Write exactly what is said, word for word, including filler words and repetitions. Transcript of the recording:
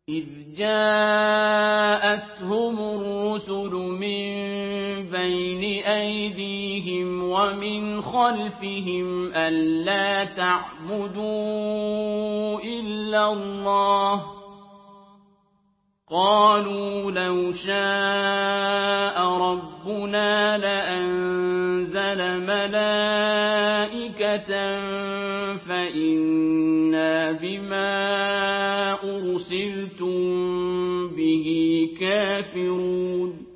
إذ جاءتهم الرسل من بين أيديهم ومن خلفهم ألا تعبدوا إلا الله قالوا لو شاء ربنا لأنزل ملائكة فإنا بما أرسلتم به كافرون